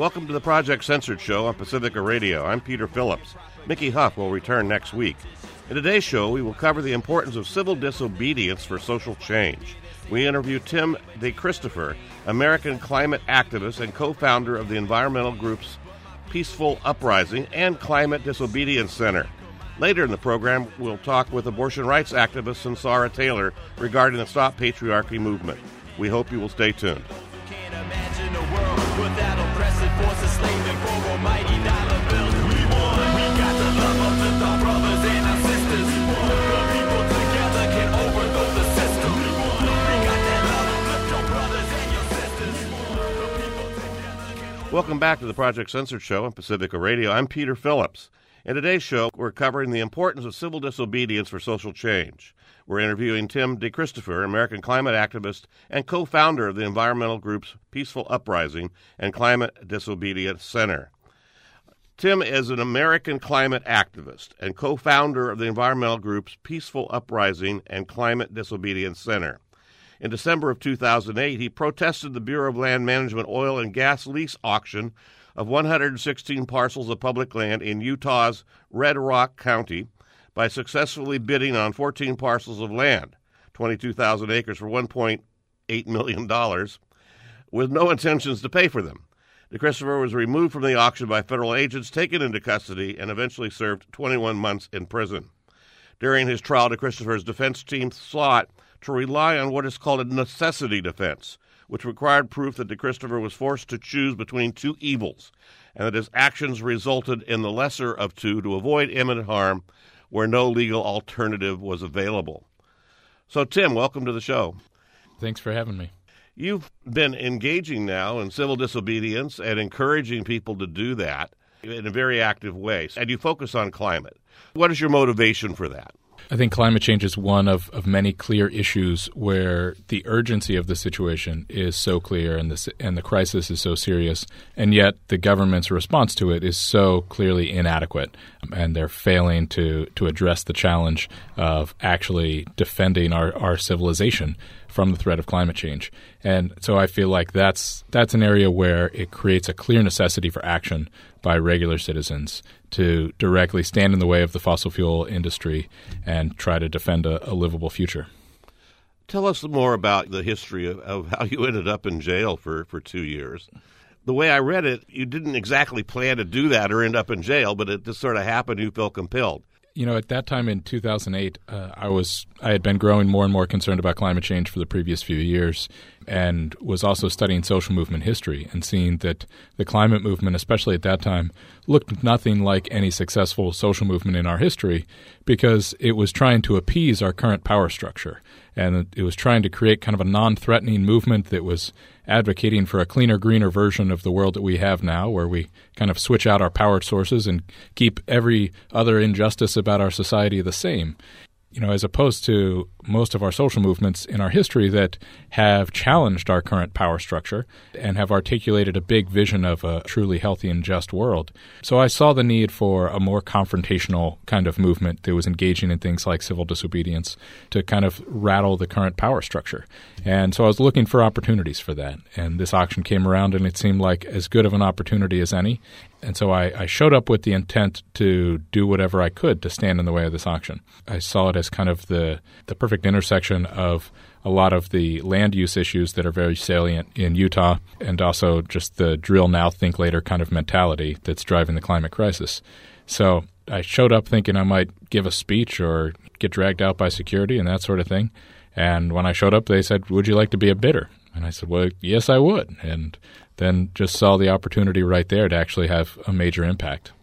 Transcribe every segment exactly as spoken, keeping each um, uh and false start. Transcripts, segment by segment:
Welcome to the Project Censored Show on Pacifica Radio. I'm Peter Phillips. Mickey Huff will return next week. In today's show, we will cover the importance of civil disobedience for social change. We interview Tim DeChristopher, American climate activist and co-founder of the environmental groups Peaceful Uprising and Climate Disobedience Center. Later in the program, we'll talk with abortion rights activist Sunsara Taylor regarding the Stop Patriarchy movement. We hope you will stay tuned. Can't imagine a world without oppressive forces slaving for almighty dollar bills. We won. We got the love of the our brothers and our sisters. The people together can overthrow the system. We won. We got that love of your brothers and your sisters. The people together can. Welcome back to the Project Censored Show on Pacifica Radio. I'm Peter Phillips. In today's show, we're covering the importance of civil disobedience for social change. We're interviewing Tim DeChristopher, American climate activist and co-founder of the environmental groups Peaceful Uprising and Climate Disobedience Center. Tim is an American climate activist and co-founder of the environmental groups Peaceful Uprising and Climate Disobedience Center. In December of two thousand eight, he protested the Bureau of Land Management oil and gas lease auction of one hundred sixteen parcels of public land in Utah's Red Rock County by successfully bidding on fourteen parcels of land, twenty-two thousand acres, for one point eight million dollars, with no intentions to pay for them. DeChristopher was removed from the auction by federal agents, taken into custody, and eventually served twenty-one months in prison. During his trial, DeChristopher's defense team sought to rely on what is called a necessity defense, which required proof that DeChristopher was forced to choose between two evils, and that his actions resulted in the lesser of two to avoid imminent harm where no legal alternative was available. So, Tim, welcome to the show. Thanks for having me. You've been engaging now in civil disobedience and encouraging people to do that in a very active way, and you focus on climate. What is your motivation for that? I think climate change is one of, of many clear issues where the urgency of the situation is so clear and the, and the crisis is so serious, and yet the government's response to it is so clearly inadequate, and they're failing to, to address the challenge of actually defending our, our civilization from the threat of climate change. And so I feel like that's that's an area where it creates a clear necessity for action by regular citizens to directly stand in the way of the fossil fuel industry and try to defend a, a livable future. Tell us more about the history of, of how you ended up in jail for, for two years. The way I read it, you didn't exactly plan to do that or end up in jail, but it just sort of happened. You felt compelled. You know, at that time in two thousand eight, uh, I was I had been growing more and more concerned about climate change for the previous few years, and was also studying social movement history and seeing that the climate movement, especially at that time, looked nothing like any successful social movement in our history because it was trying to appease our current power structure. And it was trying to create kind of a non-threatening movement that was advocating for a cleaner, greener version of the world that we have now, where we kind of switch out our power sources and keep every other injustice about our society the same. You know, as opposed to most of our social movements in our history that have challenged our current power structure and have articulated a big vision of a truly healthy and just world. So I saw the need for a more confrontational kind of movement that was engaging in things like civil disobedience to kind of rattle the current power structure. And so I was looking for opportunities for that. And this auction came around, and it seemed like as good of an opportunity as any. And so I, I showed up with the intent to do whatever I could to stand in the way of this auction. I saw it as kind of the, the perfect intersection of a lot of the land use issues that are very salient in Utah, and also just the drill now, think later kind of mentality that's driving the climate crisis. So I showed up thinking I might give a speech or get dragged out by security and that sort of thing. And when I showed up, they said, "Would you like to be a bidder?" And I said, "Well, yes, I would." And then just saw the opportunity right there to actually have a major impact.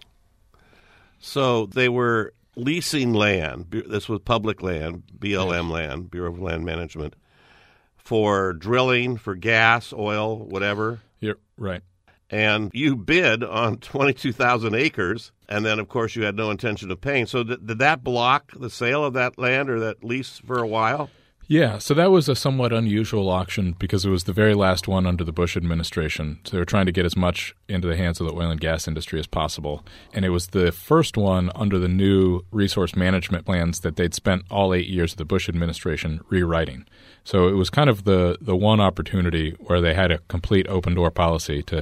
So they were leasing land. This was public land, B L M land, Bureau of Land Management, for drilling, for gas, oil, whatever. You're right. And you bid on twenty-two thousand acres, and then, of course, you had no intention of paying. So th- did that block the sale of that land or that lease for a while? Yeah, so that was a somewhat unusual auction because it was the very last one under the Bush administration. So they were trying to get as much into the hands of the oil and gas industry as possible. And it was the first one under the new resource management plans that they'd spent all eight years of the Bush administration rewriting. So it was kind of the, the one opportunity where they had a complete open-door policy to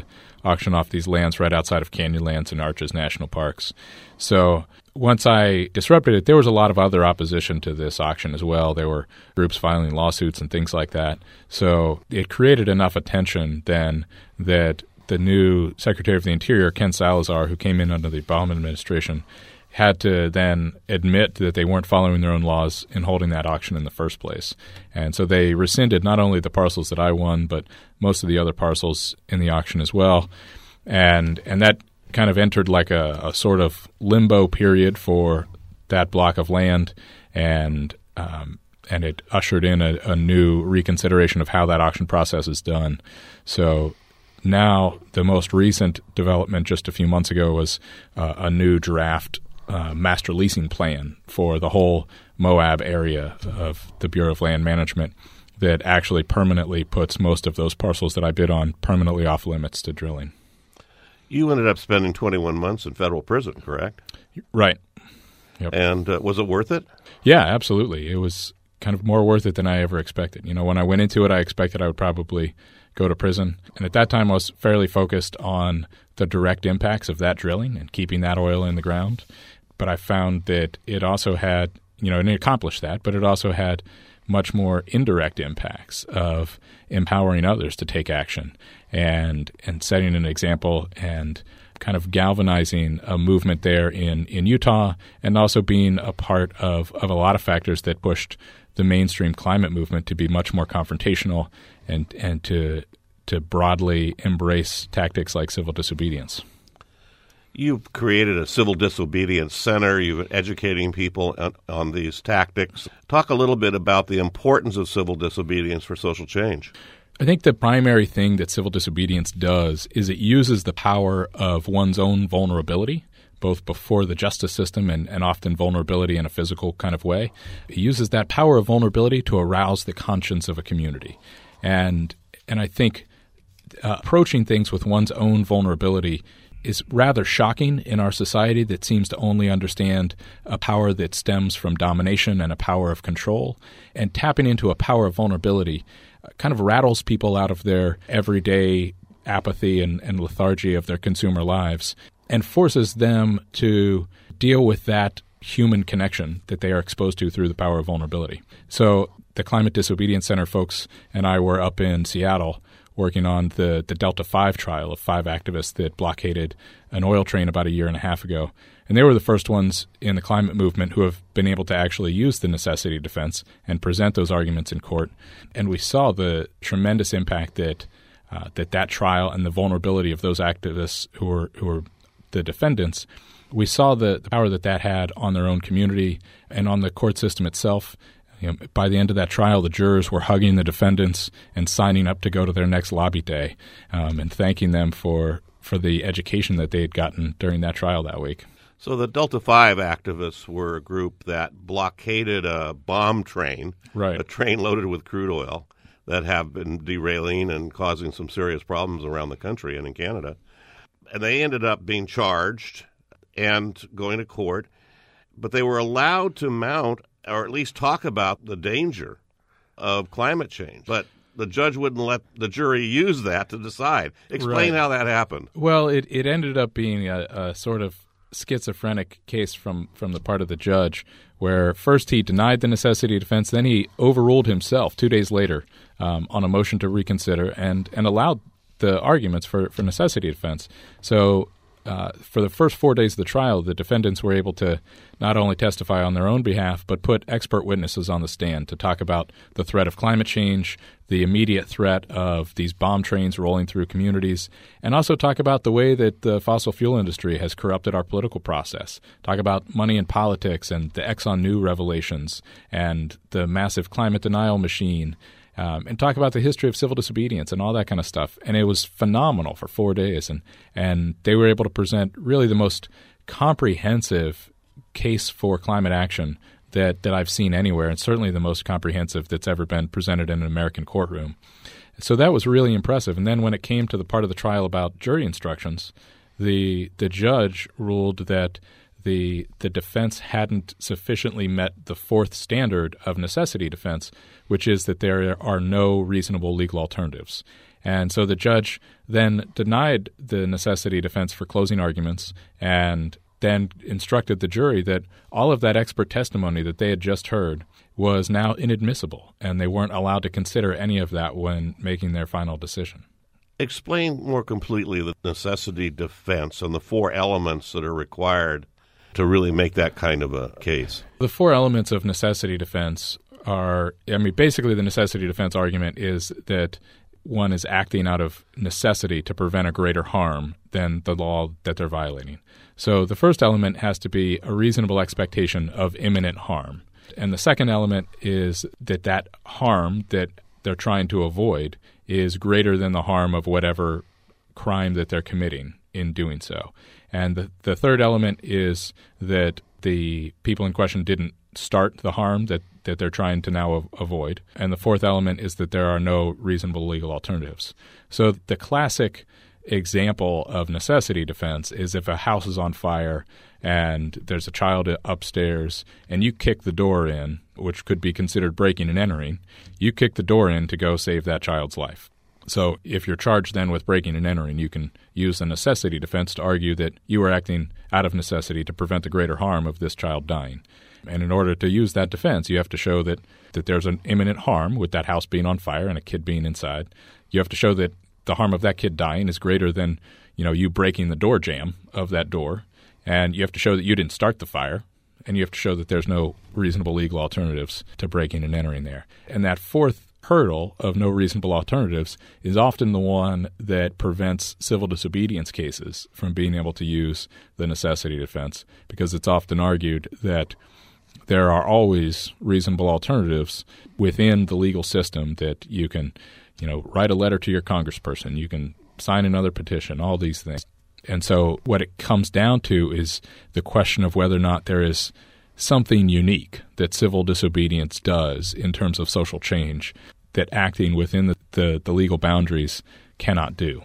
auction off these lands right outside of Canyonlands and Arches National Parks. So once I disrupted it, there was a lot of other opposition to this auction as well. There were groups filing lawsuits and things like that. So it created enough attention then that the new Secretary of the Interior, Ken Salazar, who came in under the Obama administration, had to then admit that they weren't following their own laws in holding that auction in the first place. And so they rescinded not only the parcels that I won, but most of the other parcels in the auction as well. And and that kind of entered like a, a sort of limbo period for that block of land, and um, and it ushered in a, a new reconsideration of how that auction process is done. So now the most recent development just a few months ago was uh, a new draft uh, master leasing plan for the whole Moab area of the Bureau of Land Management that actually permanently puts most of those parcels that I bid on permanently off limits to drilling. You ended up spending twenty-one months in federal prison, correct? Right. Yep. And uh, was it worth it? Yeah, absolutely. It was kind of more worth it than I ever expected. You know, when I went into it, I expected I would probably go to prison. And at that time, I was fairly focused on the direct impacts of that drilling and keeping that oil in the ground. But I found that it also had, you know, and it accomplished that, but it also had much more indirect impacts of empowering others to take action and and setting an example and kind of galvanizing a movement there in, in Utah, and also being a part of, of a lot of factors that pushed the mainstream climate movement to be much more confrontational and, and to to broadly embrace tactics like civil disobedience. You've created a civil disobedience center. You've been educating people on, on these tactics. Talk a little bit about the importance of civil disobedience for social change. I think the primary thing that civil disobedience does is it uses the power of one's own vulnerability, both before the justice system and, and often vulnerability in a physical kind of way. It uses that power of vulnerability to arouse the conscience of a community. And, and I think uh, approaching things with one's own vulnerability is rather shocking in our society that seems to only understand a power that stems from domination and a power of control. And tapping into a power of vulnerability uh, kind of rattles people out of their everyday apathy and, and lethargy of their consumer lives and forces them to deal with that human connection that they are exposed to through the power of vulnerability. So the Climate Disobedience Center folks and I were up in Seattle working on the, the Delta five trial of five activists that blockaded an oil train about a year and a half ago. And they were the first ones in the climate movement who have been able to actually use the necessity defense and present those arguments in court. And we saw the tremendous impact that uh, that, that trial and the vulnerability of those activists who were, who were the defendants, we saw the, the power that that had on their own community and on the court system itself. You know, by the end of that trial, the jurors were hugging the defendants and signing up to go to their next lobby day um, and thanking them for, for the education that they had gotten during that trial that week. So the Delta five activists were a group that blockaded a bomb train, right. a train loaded with crude oil that have been derailing and causing some serious problems around the country and in Canada. And they ended up being charged and going to court, but they were allowed to mount or at least talk about the danger of climate change. But the judge wouldn't let the jury use that to decide. Explain right. how that happened. Well, it, it ended up being a, a sort of schizophrenic case from, from the part of the judge, where first he denied the necessity of defense, then he overruled himself two days later um, on a motion to reconsider and, and allowed the arguments for, for necessity of defense. So Uh, for the first four days of the trial, the defendants were able to not only testify on their own behalf, but put expert witnesses on the stand to talk about the threat of climate change, the immediate threat of these bomb trains rolling through communities, and also talk about the way that the fossil fuel industry has corrupted our political process, talk about money in politics and the Exxon New revelations and the massive climate denial machine, Um, and talk about the history of civil disobedience and all that kind of stuff. And it was phenomenal for four days. And, and they were able to present really the most comprehensive case for climate action that, that I've seen anywhere, and certainly the most comprehensive that's ever been presented in an American courtroom. So that was really impressive. And then when it came to the part of the trial about jury instructions, the the judge ruled that the the defense hadn't sufficiently met the fourth standard of necessity defense, which is that there are no reasonable legal alternatives. And so the judge then denied the necessity defense for closing arguments and then instructed the jury that all of that expert testimony that they had just heard was now inadmissible, and they weren't allowed to consider any of that when making their final decision. Explain more completely the necessity defense and the four elements that are required to really make that kind of a case. The four elements of necessity defense are, I mean, basically the necessity defense argument is that one is acting out of necessity to prevent a greater harm than the law that they're violating. So the first element has to be a reasonable expectation of imminent harm. And the second element is that that harm that they're trying to avoid is greater than the harm of whatever crime that they're committing in doing so. And the, the third element is that the people in question didn't start the harm that, that they're trying to now av- avoid. And the fourth element is that there are no reasonable legal alternatives. So the classic example of necessity defense is if a house is on fire and there's a child upstairs and you kick the door in, which could be considered breaking and entering, you kick the door in to go save that child's life. So if you're charged then with breaking and entering, you can use the necessity defense to argue that you were acting out of necessity to prevent the greater harm of this child dying. And in order to use that defense, you have to show that, that there's an imminent harm with that house being on fire and a kid being inside. You have to show that the harm of that kid dying is greater than, you know, you breaking the door jamb of that door. And you have to show that you didn't start the fire. And you have to show that there's no reasonable legal alternatives to breaking and entering there. And that fourth hurdle of no reasonable alternatives is often the one that prevents civil disobedience cases from being able to use the necessity defense, because it's often argued that there are always reasonable alternatives within the legal system, that you can, you know, write a letter to your congressperson, you can sign another petition, all these things. And so what it comes down to is the question of whether or not there is something unique that civil disobedience does in terms of social change that acting within the, the, the legal boundaries cannot do.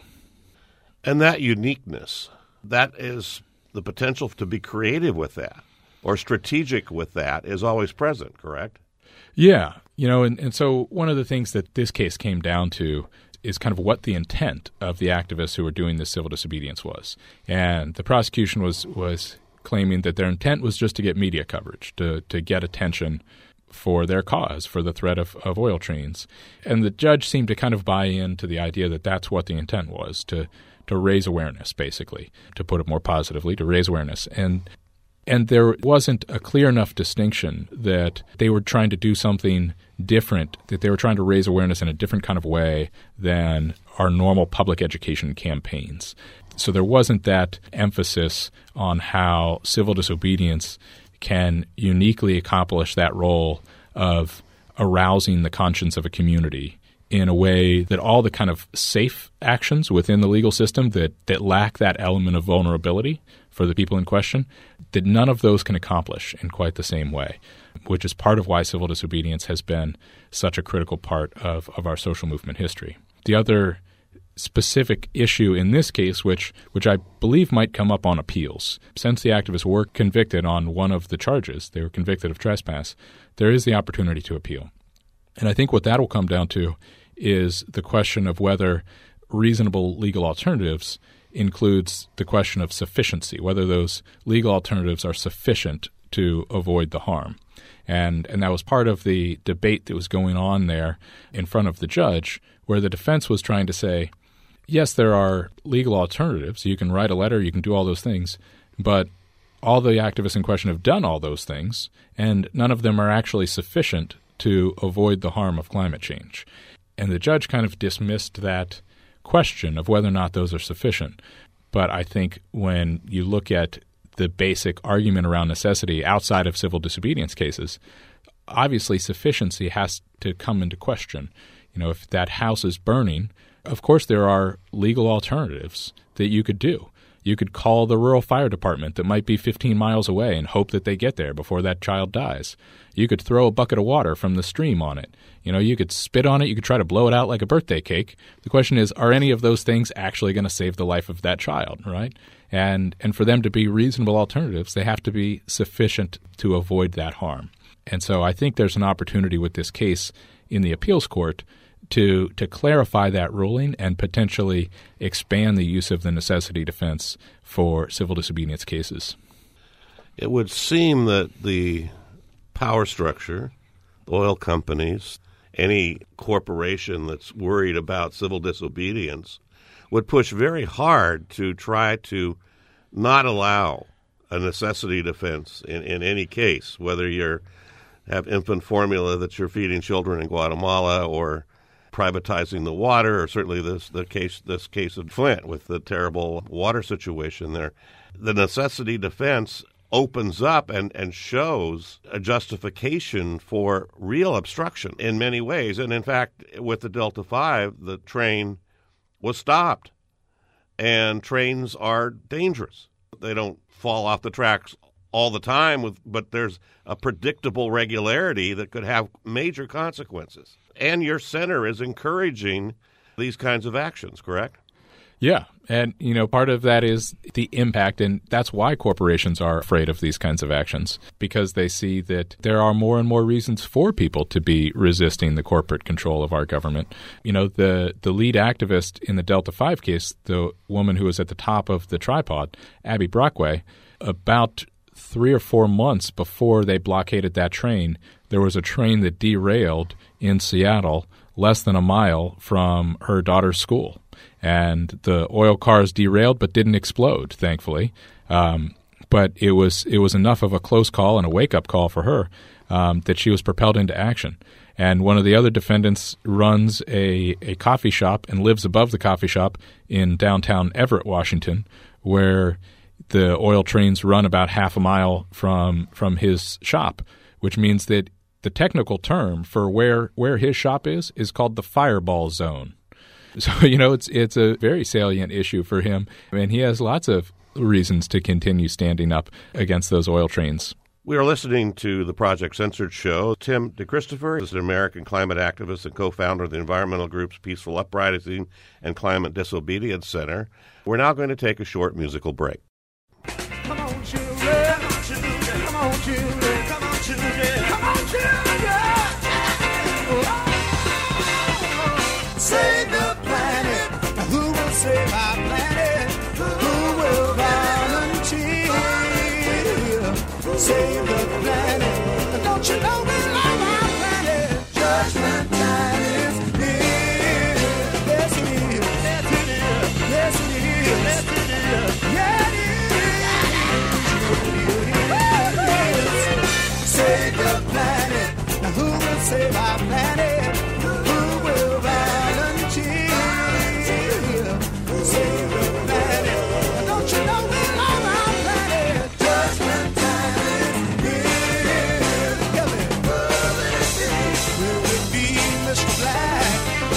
And that uniqueness, that is the potential to be creative with that or strategic with that is always present, correct? Yeah. You know, and, and so one of the things that this case came down to is kind of what the intent of the activists who were doing this civil disobedience was. And the prosecution was was claiming that their intent was just to get media coverage, to, to get attention for their cause, for the threat of, of oil trains. And the judge seemed to kind of buy into the idea that that's what the intent was, to to raise awareness, basically, to put it more positively, to raise awareness. And And there wasn't a clear enough distinction that they were trying to do something different, that they were trying to raise awareness in a different kind of way than our normal public education campaigns. So there wasn't that emphasis on how civil disobedience can uniquely accomplish that role of arousing the conscience of a community in a way that all the kind of safe actions within the legal system that, that lack that element of vulnerability for the people in question, that none of those can accomplish in quite the same way, which is part of why civil disobedience has been such a critical part of, of our social movement history. The other specific issue in this case, which which I believe might come up on appeals, since the activists were convicted on one of the charges, they were convicted of trespass, there is the opportunity to appeal. And I think what that will come down to is the question of whether reasonable legal alternatives includes the question of sufficiency, whether those legal alternatives are sufficient to avoid the harm. And and that was part of the debate that was going on there in front of the judge, where the defense was trying to say, yes, there are legal alternatives. You can write a letter, you can do all those things, but all the activists in question have done all those things, and none of them are actually sufficient to avoid the harm of climate change. And the judge kind of dismissed that question of whether or not those are sufficient. But I think when you look at the basic argument around necessity outside of civil disobedience cases, obviously sufficiency has to come into question. You know, if that house is burning, of course there are legal alternatives that you could do. You could call the rural fire department that might be fifteen miles away and hope that they get there before that child dies. You could throw a bucket of water from the stream on it. You know, you could spit on it. You could try to blow it out like a birthday cake. The question is, are any of those things actually going to save the life of that child, right? And and for them to be reasonable alternatives, they have to be sufficient to avoid that harm. And so I think there's an opportunity with this case in the appeals court to to clarify that ruling and potentially expand the use of the necessity defense for civil disobedience cases. It would seem that the power structure, oil companies, any corporation that's worried about civil disobedience would push very hard to try to not allow a necessity defense in, in any case, whether you're have infant formula that you're feeding children in Guatemala or privatizing the water, or certainly this the case this case of Flint with the terrible water situation there. The necessity defense opens up and, and shows a justification for real obstruction in many ways. And in fact, with the Delta five, the train was stopped. And trains are dangerous. They don't fall off the tracks all the time, with, but there's a predictable regularity that could have major consequences. And your center is encouraging these kinds of actions, correct? Yeah. And, you know, part of that is the impact, and that's why corporations are afraid of these kinds of actions, because they see that there are more and more reasons for people to be resisting the corporate control of our government. You know, the, the lead activist in the Delta five case, the woman who was at the top of the tripod, Abby Brockway, about three or four months before they blockaded that train, there was a train that derailed in Seattle less than a mile from her daughter's school. And the oil cars derailed but didn't explode, thankfully. Um, but it was it was enough of a close call and a wake-up call for her um, that she was propelled into action. And one of the other defendants runs a, a coffee shop and lives above the coffee shop in downtown Everett, Washington, where the oil trains run about half a mile from from his shop, which means that the technical term for where, where his shop is is called the fireball zone. So, you know, it's it's a very salient issue for him, and he has lots of reasons to continue standing up against those oil trains. We are listening to the Project Censored show. Tim DeChristopher is an American climate activist and co-founder of the environmental groups Peaceful Uprising and Climate Disobedience Center. We're now going to take a short musical break. Come on, children. Come on, children. Come on, children. Come on, children. Come on, children. Save the planet. Who will save our planet? Who will volunteer? Save the planet. Don't you know we love our planet? Judgment time is near. Yes, it is. Yes, it is. Yes, it is. Yeah, it is. Save the planet. Now who will save our planet? Who will volunteer? Save the planet. Don't you know we love our planet? Judgment time is near. Will it be Mister Black?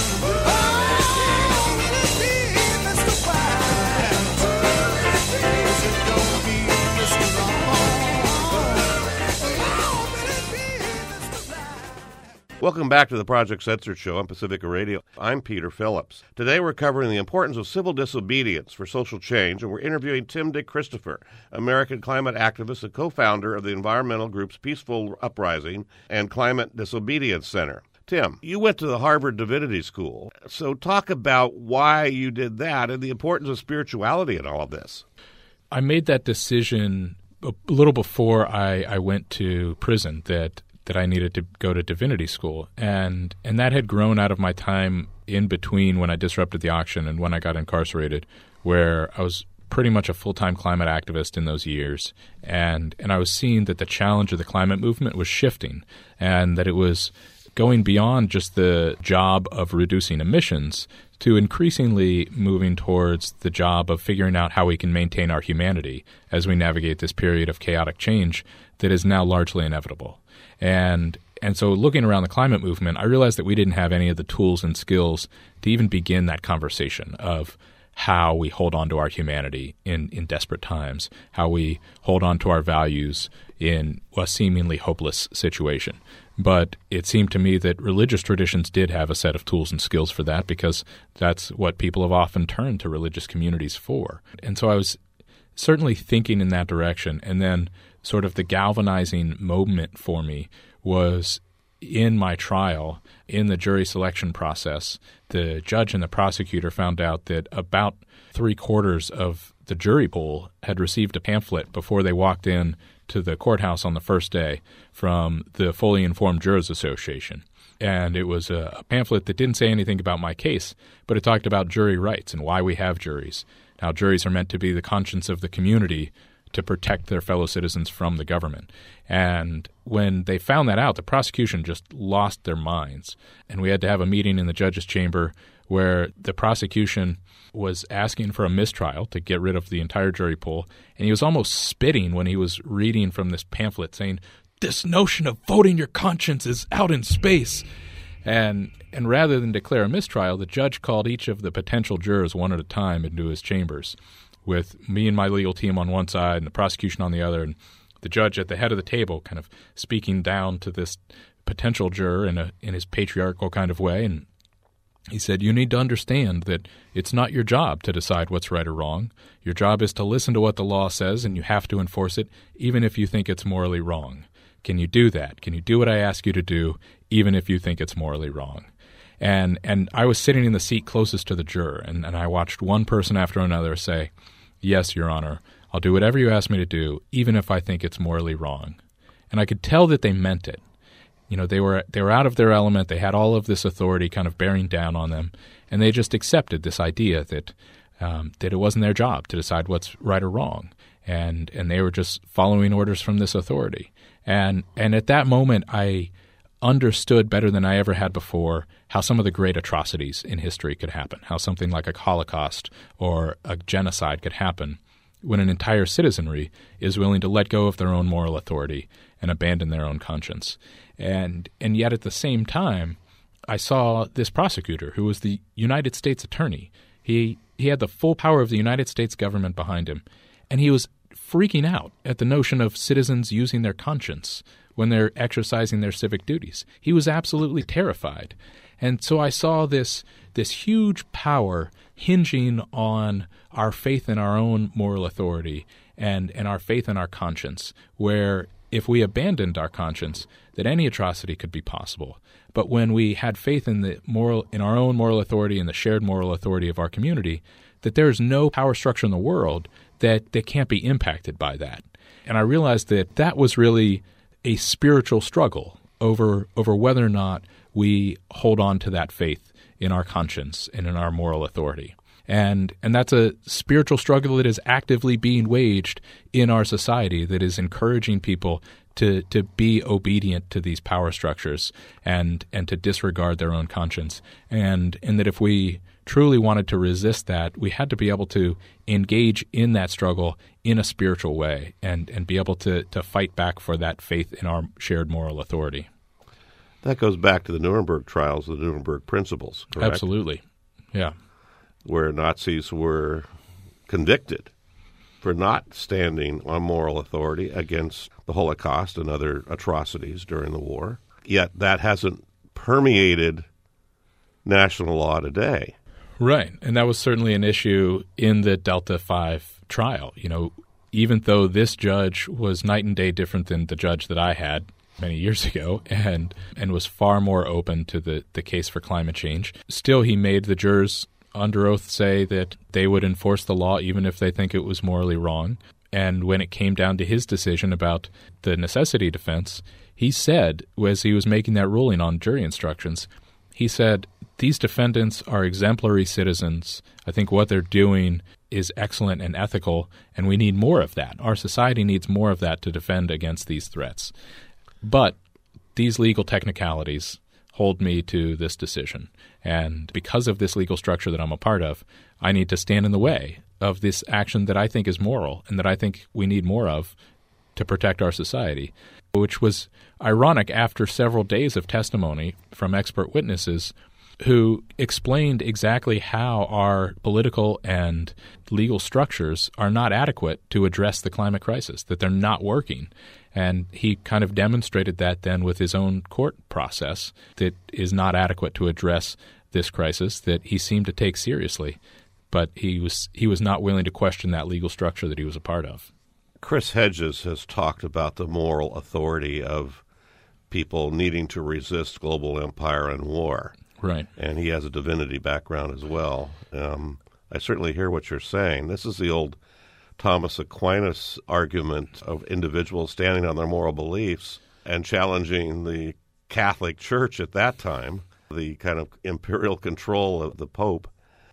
Oh, will it be Mister White? Is it gonna be Mister Wrong? Oh, will it be Mister Black? Welcome back to the Project Censored show on Pacifica Radio. I'm Peter Phillips. Today we're covering the importance of civil disobedience for social change, and we're interviewing Tim DeChristopher, American climate activist and co-founder of the environmental groups Peaceful Uprising and Climate Disobedience Center. Tim, you went to the Harvard Divinity School, so talk about why you did that and the importance of spirituality in all of this. I made that decision a little before I, I went to prison that that I needed to go to divinity school. And and that had grown out of my time in between when I disrupted the auction and when I got incarcerated, where I was pretty much a full-time climate activist in those years. And, and I was seeing that the challenge of the climate movement was shifting and that it was going beyond just the job of reducing emissions to increasingly moving towards the job of figuring out how we can maintain our humanity as we navigate this period of chaotic change that is now largely inevitable. And and so looking around the climate movement, I realized that we didn't have any of the tools and skills to even begin that conversation of how we hold on to our humanity in, in desperate times, how we hold on to our values in a seemingly hopeless situation. But it seemed to me that religious traditions did have a set of tools and skills for that because that's what people have often turned to religious communities for. And so I was certainly thinking in that direction. And then sort of the galvanizing moment for me was in my trial, in the jury selection process, the judge and the prosecutor found out that about three quarters of the jury pool had received a pamphlet before they walked in to the courthouse on the first day from the Fully Informed Jurors Association. And it was a, a pamphlet that didn't say anything about my case, but it talked about jury rights and why we have juries. Now, juries are meant to be the conscience of the community to protect their fellow citizens from the government. And when they found that out, the prosecution just lost their minds. And we had to have a meeting in the judge's chamber where the prosecution was asking for a mistrial to get rid of the entire jury pool. And he was almost spitting when he was reading from this pamphlet saying, "This notion of voting your conscience is out in space." And and rather than declare a mistrial, the judge called each of the potential jurors one at a time into his chambers, with me and my legal team on one side and the prosecution on the other, and the judge at the head of the table kind of speaking down to this potential juror in a in his patriarchal kind of way. And he said, "You need to understand that it's not your job to decide what's right or wrong. Your job is to listen to what the law says, and you have to enforce it, even if you think it's morally wrong. Can you do that? Can you do what I ask you to do, even if you think it's morally wrong?" And and I was sitting in the seat closest to the juror, and, and I watched one person after another say, "Yes, Your Honor, I'll do whatever you ask me to do, even if I think it's morally wrong." And I could tell that they meant it. You know, they were they were out of their element. They had all of this authority kind of bearing down on them, and they just accepted this idea that um, that it wasn't their job to decide what's right or wrong, and and they were just following orders from this authority. And and at that moment, I understood better than I ever had before how some of the great atrocities in history could happen, how something like a Holocaust or a genocide could happen when an entire citizenry is willing to let go of their own moral authority and abandon their own conscience. And and yet at the same time, I saw this prosecutor who was the United States attorney. He he had the full power of the United States government behind him, and he was freaking out at the notion of citizens using their conscience when they're exercising their civic duties. He was absolutely terrified. And so I saw this this huge power hinging on our faith in our own moral authority and, and our faith in our conscience, where if we abandoned our conscience, that any atrocity could be possible. But when we had faith in the moral in our own moral authority and the shared moral authority of our community, that there is no power structure in the world that, that can't be impacted by that. And I realized that that was really a spiritual struggle over over whether or not we hold on to that faith in our conscience and in our moral authority. And and that's a spiritual struggle that is actively being waged in our society, that is encouraging people to, to be obedient to these power structures and and to disregard their own conscience. And and that if we truly wanted to resist that, we had to be able to engage in that struggle in a spiritual way and, and be able to, to fight back for that faith in our shared moral authority. That goes back to the Nuremberg trials, the Nuremberg principles, correct? Absolutely, yeah. Where Nazis were convicted for not standing on moral authority against the Holocaust and other atrocities during the war. Yet that hasn't permeated national law today. Right, and that was certainly an issue in the Delta five trial. You know, even though this judge was night and day different than the judge that I had many years ago and and was far more open to the, the case for climate change, still he made the jurors under oath say that they would enforce the law even if they think it was morally wrong. And when it came down to his decision about the necessity defense, he said, as he was making that ruling on jury instructions, he said, "These defendants are exemplary citizens. I think what they're doing is excellent and ethical, and we need more of that. Our society needs more of that to defend against these threats. But these legal technicalities hold me to this decision. And because of this legal structure that I'm a part of, I need to stand in the way of this action that I think is moral and that I think we need more of to protect our society," which was ironic after several days of testimony from expert witnesses who explained exactly how our political and legal structures are not adequate to address the climate crisis, that they're not working. And he kind of demonstrated that then with his own court process that is not adequate to address this crisis that he seemed to take seriously. But he was he was not willing to question that legal structure that he was a part of. Chris Hedges has talked about the moral authority of people needing to resist global empire and war. Right. And he has a divinity background as well. Um, I certainly hear what you're saying. This is the old Thomas Aquinas argument of individuals standing on their moral beliefs and challenging the Catholic Church at that time, the kind of imperial control of the Pope,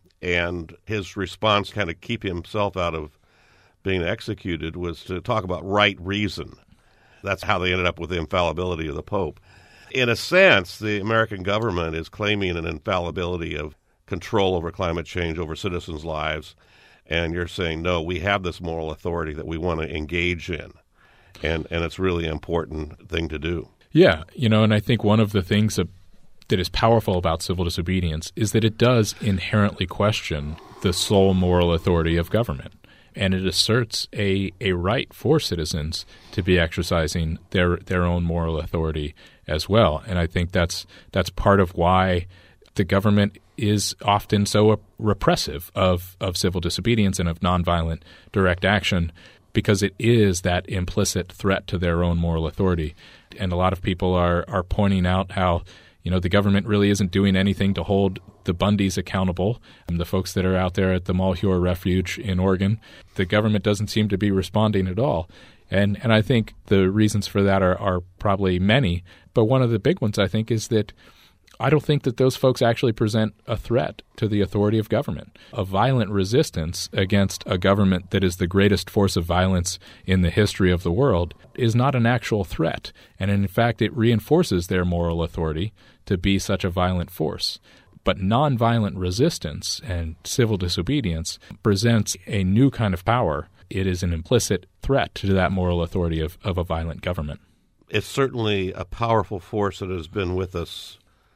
and his response kind of keep himself out of being executed was to talk about right reason. That's how they ended up with the infallibility of the Pope. In a sense, the American government is claiming an infallibility of control over climate change, over citizens' lives, and you're saying, no, we have this moral authority that we want to engage in, and, and it's really an important thing to do. Yeah, you know, and I think one of the things that, that is powerful about civil disobedience is that it does inherently question the sole moral authority of government. And it asserts a, a right for citizens to be exercising their their own moral authority as well. And I think that's that's part of why the government is often so repressive of, of civil disobedience and of nonviolent direct action, because it is that implicit threat to their own moral authority. And a lot of people are are pointing out how, you know, the government really isn't doing anything to hold the Bundys accountable, and the folks that are out there at the Malheur Refuge in Oregon. The government doesn't seem to be responding at all. And and I think the reasons for that are, are probably many, but one of the big ones, I think, is that I don't think that those folks actually present a threat to the authority of government. A violent resistance against a government that is the greatest force of violence in the history of the world is not an actual threat, and in fact it reinforces their moral authority to be such a violent force. But nonviolent resistance and civil disobedience presents a new kind of power. It is an implicit threat to that moral authority of, of a violent government. It's certainly a powerful force that has been with us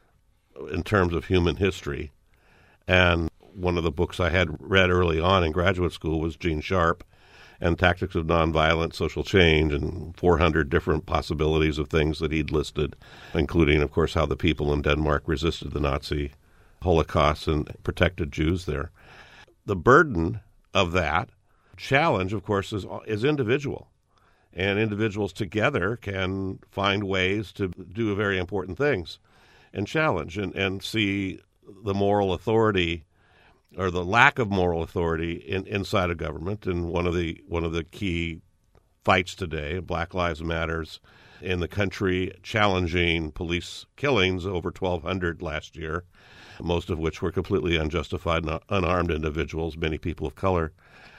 in terms of human history. And one of the books I had read early on in graduate school was Gene Sharp and Tactics of Nonviolent Social Change, and four hundred different possibilities of things that he'd listed, including, of course, how the people in Denmark resisted the Nazi Holocaust and protected Jews there. The burden of that challenge, of course, is, is individual. And individuals together can find ways to do very important things and challenge and, and see the moral authority or the lack of moral authority in, inside of government. And one of the one of the key fights today, Black Lives Matters in the country, challenging police killings, over twelve hundred last year, most of which were completely unjustified, not unarmed individuals, many people of color.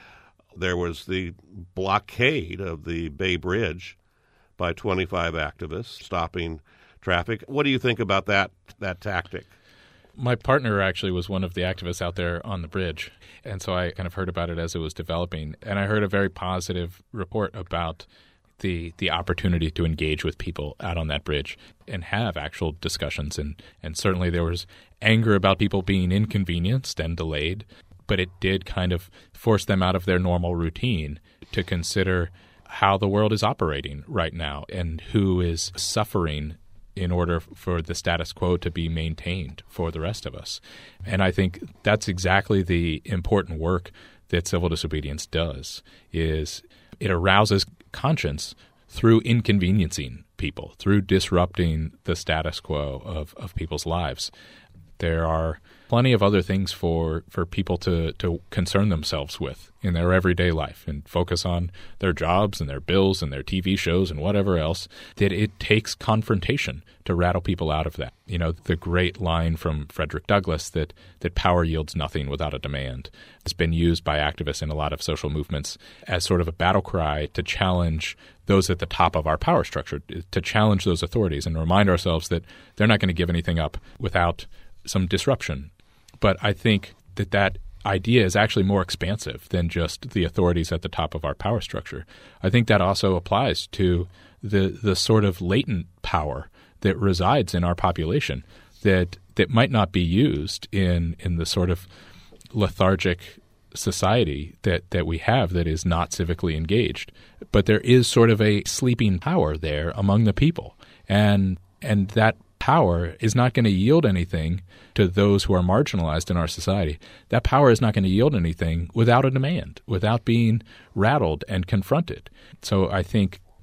There was the blockade of the Bay Bridge by twenty-five activists stopping traffic. What do you think about that that tactic? My partner actually was one of the activists out there on the bridge, and so I kind of heard about it as it was developing. And I heard a very positive report about the the opportunity to engage with people out on that bridge and have actual discussions. And, and certainly there was anger about people being inconvenienced and delayed, but it did kind of force them out of their normal routine to consider how the world is operating right now and who is suffering in order for the status quo to be maintained for the rest of us. And I think that's exactly the important work that civil disobedience does, is it arouses conscience through inconveniencing people, through disrupting the status quo of, of people's lives. There are plenty of other things for, for people to, to concern themselves with in their everyday life and focus on their jobs and their bills and their T V shows and whatever else, that it takes confrontation to rattle people out of that. You know, the great line from Frederick Douglass that, that power yields nothing without a demand has been used by activists in a lot of social movements as sort of a battle cry to challenge those at the top of our power structure, to challenge those authorities and remind ourselves that they're not going to give anything up without some disruption. But I think that that idea is actually more expansive than just the authorities at the top of our power structure. I think that also applies to the the sort of latent power that resides in our population that that might not be used in, in the sort of lethargic society that, that we have that is not civically engaged. But there is sort of a sleeping power there among the people. And and that power is not going to yield anything to those who are marginalized in our society. That power is not going to yield anything without a demand, without being rattled and confronted. So I think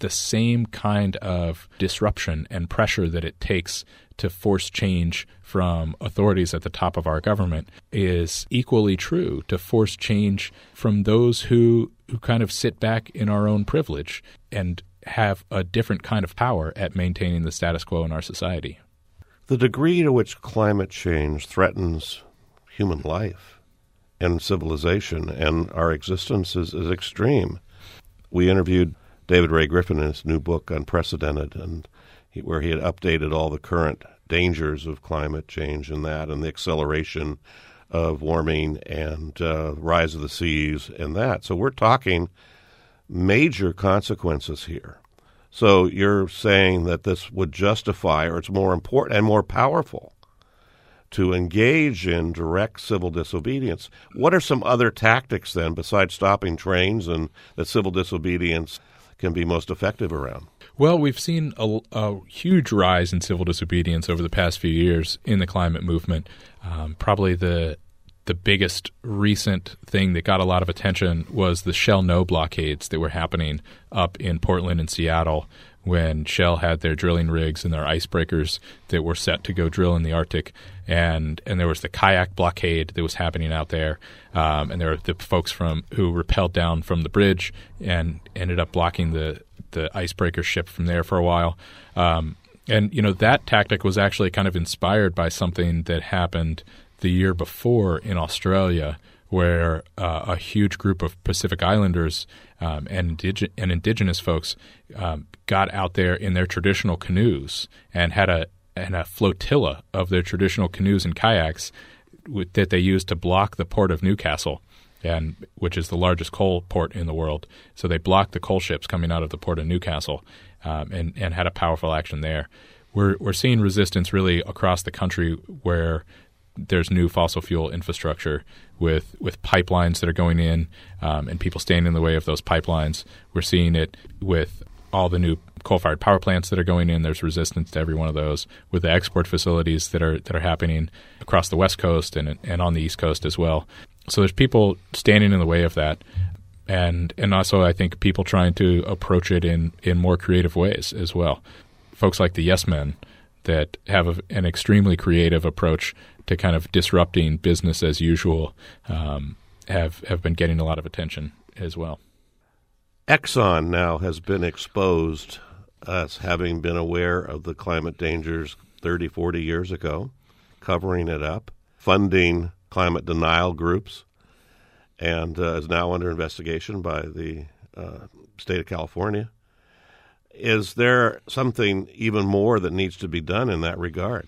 the same kind of disruption and pressure that it takes to force change from authorities at the top of our government is equally true to force change from those who, who kind of sit back in our own privilege and have a different kind of power at maintaining the status quo in our society. The degree to which climate change threatens human life and civilization and our existence is, is extreme. We interviewed David Ray Griffin in his new book, Unprecedented, and he, where he had updated all the current dangers of climate change and that, and the acceleration of warming and uh, rise of the seas and that. So we're talking major consequences here. So you're saying that this would justify, or it's more important and more powerful to engage in direct civil disobedience. What are some other tactics then, besides stopping trains, and that civil disobedience can be most effective around? Well, we've seen a, a huge rise in civil disobedience over the past few years in the climate movement. Um, probably the the biggest recent thing that got a lot of attention was the Shell no blockades that were happening up in Portland and Seattle when Shell had their drilling rigs and their icebreakers that were set to go drill in the Arctic. And and there was the kayak blockade that was happening out there. Um, and there were the folks from who rappelled down from the bridge and ended up blocking the, the icebreaker ship from there for a while. Um, and, you know, that tactic was actually kind of inspired by something that happened the year before in Australia, where uh, a huge group of Pacific Islanders um, and, indig- and indigenous folks um, got out there in their traditional canoes and had a and a flotilla of their traditional canoes and kayaks w- that they used to block the port of Newcastle, and which is the largest coal port in the world. So they blocked the coal ships coming out of the port of Newcastle um, and, and had a powerful action there. We're we're seeing resistance really across the country where there's new fossil fuel infrastructure with, with pipelines that are going in um, and people standing in the way of those pipelines. We're seeing it with all the new coal-fired power plants that are going in. There's resistance to every one of those. With the export facilities that are that are happening across the West Coast and and on the East Coast as well. So there's people standing in the way of that. And and also I think people trying to approach it in, in more creative ways as well. Folks like the Yes Men that have a, an extremely creative approach to kind of disrupting business as usual um, have have been getting a lot of attention as well. Exxon now has been exposed as having been aware of the climate dangers thirty, forty years ago, covering it up, funding climate denial groups, and uh, is now under investigation by the uh, state of California. Is there something even more that needs to be done in that regard?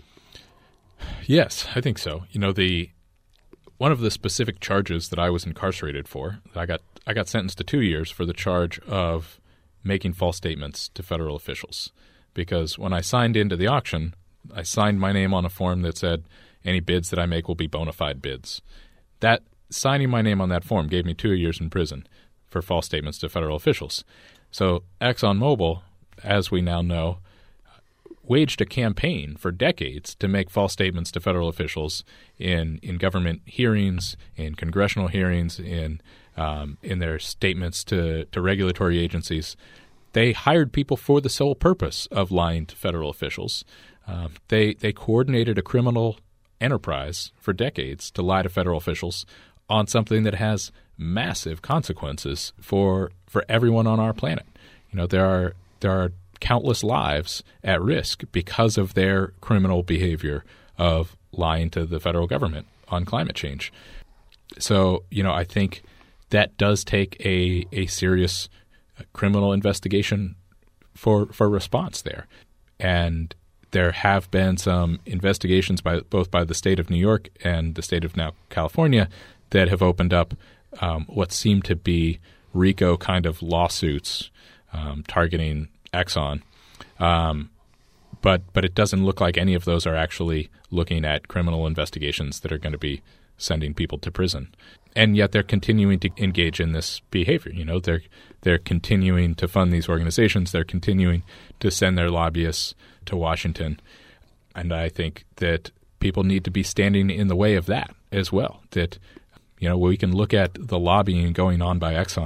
Yes, I think so. You know, the one of the specific charges that I was incarcerated for, I got I got sentenced to two years for the charge of making false statements to federal officials. Because when I signed into the auction, I signed my name on a form that said any bids that I make will be bona fide bids. That signing my name on that form gave me two years in prison for false statements to federal officials. So ExxonMobil, as we now know, waged a campaign for decades to make false statements to federal officials in, in government hearings, in congressional hearings, in um, in their statements to, to regulatory agencies. They hired people for the sole purpose of lying to federal officials. Uh, they they coordinated a criminal enterprise for decades to lie to federal officials on something that has massive consequences for for everyone on our planet. You know, there are there are countless lives at risk because of their criminal behavior of lying to the federal government on climate change. So, you know, I think that does take a, a serious criminal investigation for for response there. And there have been some investigations by both by the state of New York and the state of now California that have opened up um, what seem to be RICO kind of lawsuits um, targeting Exxon. Um, but but it doesn't look like any of those are actually looking at criminal investigations that are going to be sending people to prison. And yet they're continuing to engage in this behavior. You know, they're they're continuing to fund these organizations. They're continuing to send their lobbyists to Washington. And I think that people need to be standing in the way of that as well. That, you know, we can look at the lobbying going on by Exxon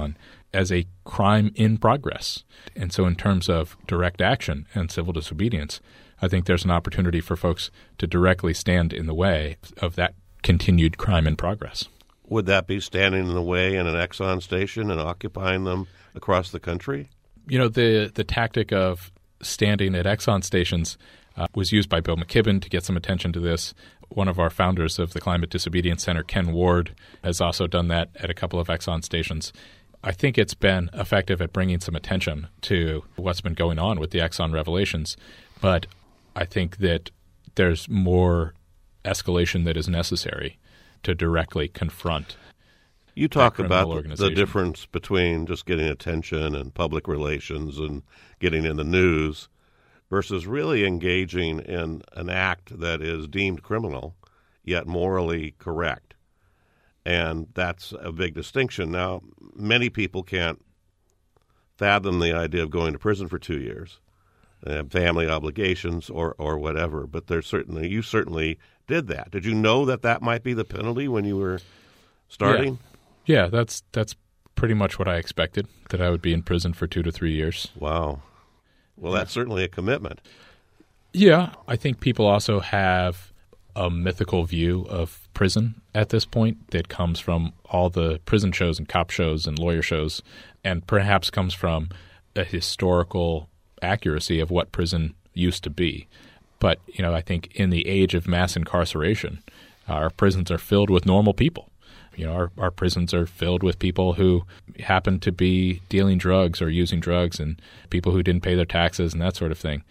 as a crime in progress. And so in terms of direct action and civil disobedience, I think there's an opportunity for folks to directly stand in the way of that continued crime in progress. Would that be standing in the way in an Exxon station and occupying them across the country? You know, the the tactic of standing at Exxon stations uh, was used by Bill McKibben to get some attention to this. One of our founders of the Climate Disobedience Center, Ken Ward, has also done that at a couple of Exxon stations. I think it's been effective at bringing some attention to what's been going on with the Exxon revelations, but I think that there's more escalation that is necessary to directly confront. You talk about the difference between just getting attention and public relations and getting in the news versus really engaging in an act that is deemed criminal yet morally correct. And that's a big distinction. Now, many people can't fathom the idea of going to prison for two years. They have family obligations or, or whatever, but there's certainly you certainly did that. Did you know that that might be the penalty when you were starting? Yeah, yeah that's that's pretty much what I expected, that I would be in prison for two to three years. Wow. Well, that's certainly a commitment. Yeah, I think people also have a mythical view of prison at this point that comes from all the prison shows and cop shows and lawyer shows, and perhaps comes from a historical accuracy of what prison used to be. But, you know, I think in the age of mass incarceration, our prisons are filled with normal people. You know, our, our prisons are filled with people who happen to be dealing drugs or using drugs and people who didn't pay their taxes and that sort of thing.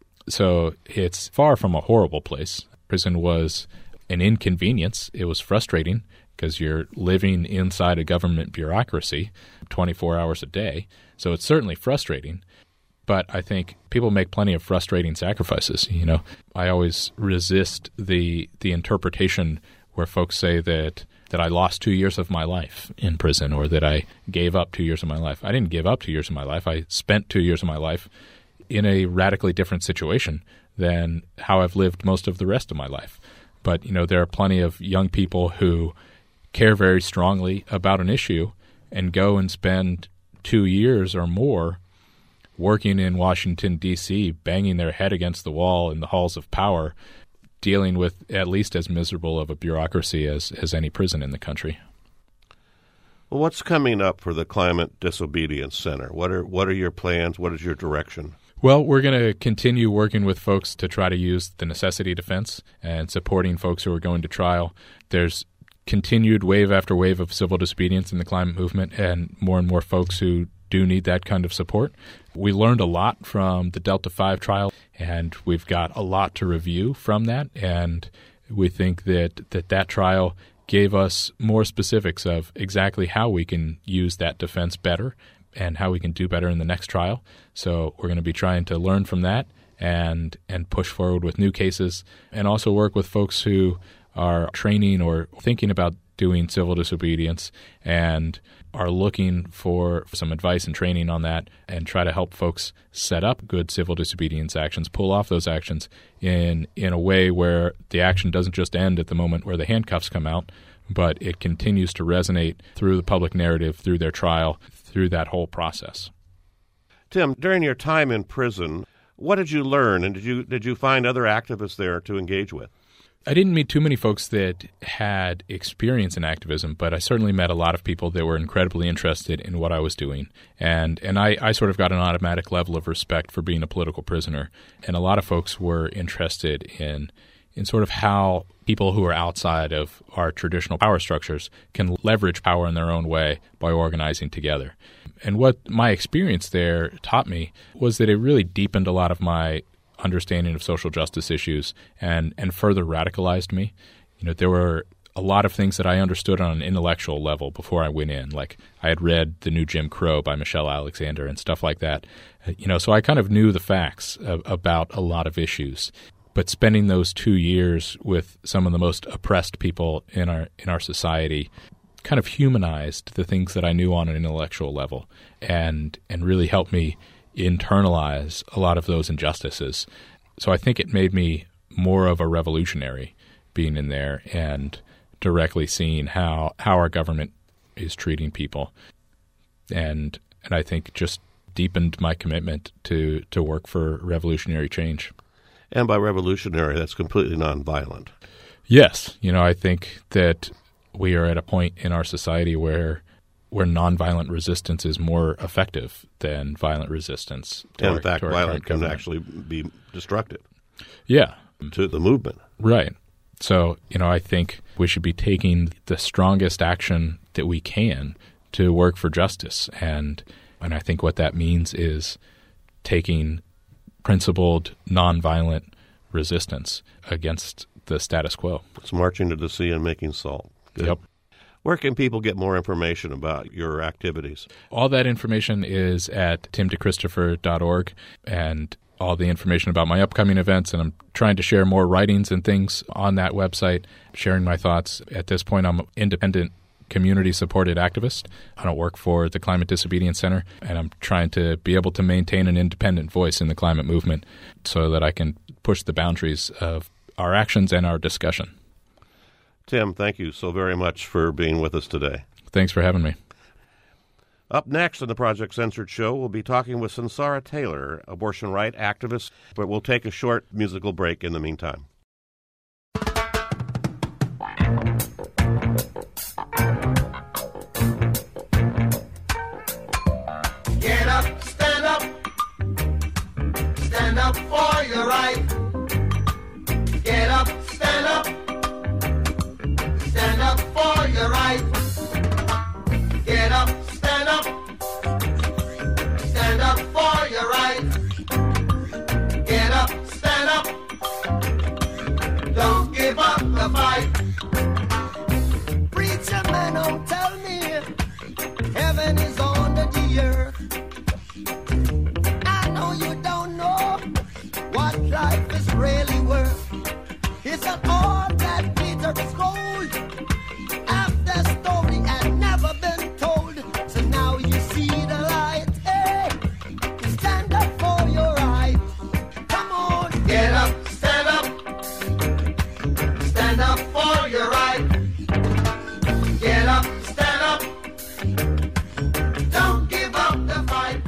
So it's far from a horrible place. Prison was an inconvenience. It was frustrating because you're living inside a government bureaucracy twenty-four hours a day. So it's certainly frustrating. But I think people make plenty of frustrating sacrifices. You know, I always resist the the interpretation where folks say that that I lost two years of my life in prison or that I gave up two years of my life. I didn't give up two years of my life. I spent two years of my life in a radically different situation than how I've lived most of the rest of my life. But, you know, there are plenty of young people who care very strongly about an issue and go and spend two years or more working in Washington, D C, banging their head against the wall in the halls of power, dealing with at least as miserable of a bureaucracy as, as any prison in the country. Well, what's coming up for the Climate Disobedience Center? What are what are your plans? What is your direction? Well, we're going to continue working with folks to try to use the necessity defense and supporting folks who are going to trial. There's continued wave after wave of civil disobedience in the climate movement and more and more folks who do need that kind of support. We learned a lot from the Delta five trial, and we've got a lot to review from that, and we think that that, that trial gave us more specifics of exactly how we can use that defense better and how we can do better in the next trial. So we're going to be trying to learn from that and and push forward with new cases and also work with folks who are training or thinking about doing civil disobedience and are looking for some advice and training on that and try to help folks set up good civil disobedience actions, pull off those actions in in a way where the action doesn't just end at the moment where the handcuffs come out, but it continues to resonate through the public narrative, through their trial, through that whole process. Tim, during your time in prison, what did you learn, and did you did you find other activists there to engage with? I didn't meet too many folks that had experience in activism, but I certainly met a lot of people that were incredibly interested in what I was doing. And and I, I sort of got an automatic level of respect for being a political prisoner. And a lot of folks were interested in in sort of how people who are outside of our traditional power structures can leverage power in their own way by organizing together. And what my experience there taught me was that it really deepened a lot of my understanding of social justice issues and, and further radicalized me. You know, there were a lot of things that I understood on an intellectual level before I went in. Like I had read The New Jim Crow by Michelle Alexander and stuff like that. You know, so I kind of knew the facts of, about a lot of issues. But spending those two years with some of the most oppressed people in our in our society kind of humanized the things that I knew on an intellectual level and and really helped me internalize a lot of those injustices. So I think it made me more of a revolutionary being in there and directly seeing how, how our government is treating people. and and I think just deepened my commitment to, to work for revolutionary change. And by revolutionary, that's completely nonviolent. Yes. You know, I think that we are at a point in our society where where nonviolent resistance is more effective than violent resistance. To And our, in fact, to our violence current can government. actually be destructive Yeah. to the movement. Right. So, you know, I think we should be taking the strongest action that we can to work for justice. And and I think what that means is taking principled, nonviolent resistance against the status quo. It's marching to the sea and making salt. Good. Yep. Where can people get more information about your activities? All that information is at tim de christopher dot org, and all the information about my upcoming events, and I'm trying to share more writings and things on that website, sharing my thoughts. At this point, I'm an independent, community-supported activist. I don't work for the Climate Disobedience Center, and I'm trying to be able to maintain an independent voice in the climate movement so that I can push the boundaries of our actions and our discussion. Tim, thank you so very much for being with us today. Thanks for having me. Up next on the Project Censored Show, we'll be talking with Sunsara Taylor, abortion right activist, but we'll take a short musical break in the meantime. Get up, stand up, stand up for your right. Get up, stand up, stand up for your right. Get up, stand up, stand up for your right. Get up, stand up, don't give up the fight. Preacher man, don't tell me heaven is under the earth. I know you don't know what life is really worth. It's not all that glitter is gold. Half the story had never been told. So now you see the light. Hey, stand up for your right. Come on, get up, stand up. Stand up for your right. Get up, stand up. Don't give up the fight.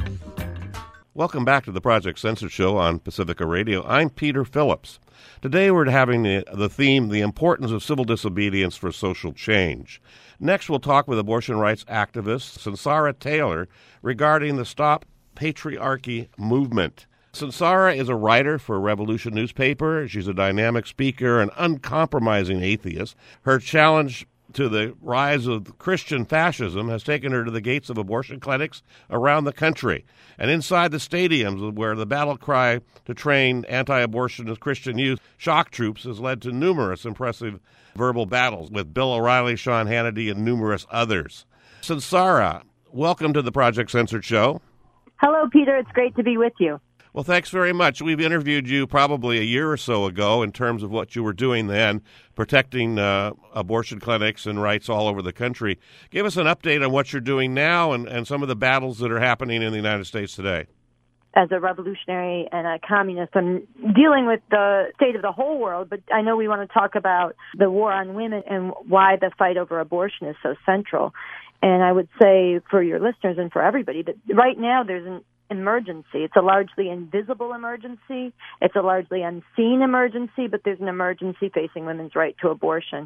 Welcome back to the Project Censored Show on Pacifica Radio. I'm Peter Phillips. Today we're having the, the theme, the importance of civil disobedience for social change. Next we'll talk with abortion rights activist Sunsara Taylor regarding the Stop Patriarchy movement. Sunsara is a writer for Revolution newspaper. She's a dynamic speaker, an uncompromising atheist. Her challenge to the rise of Christian fascism has taken her to the gates of abortion clinics around the country. And inside the stadiums where the battle cry to train anti-abortionist Christian youth shock troops has led to numerous impressive verbal battles with Bill O'Reilly, Sean Hannity, and numerous others. Sunsara, welcome to the Project Censored Show. Hello, Peter. It's great to be with you. Well, thanks very much. We've interviewed you probably a year or so ago in terms of what you were doing then, protecting uh, abortion clinics and rights all over the country. Give us an update on what you're doing now and, and some of the battles that are happening in the United States today. As a revolutionary and a communist, I'm dealing with the state of the whole world, but I know we want to talk about the war on women and why the fight over abortion is so central. And I would say for your listeners and for everybody that right now there's an emergency. It's a largely invisible emergency. It's a largely unseen emergency, but there's an emergency facing women's right to abortion.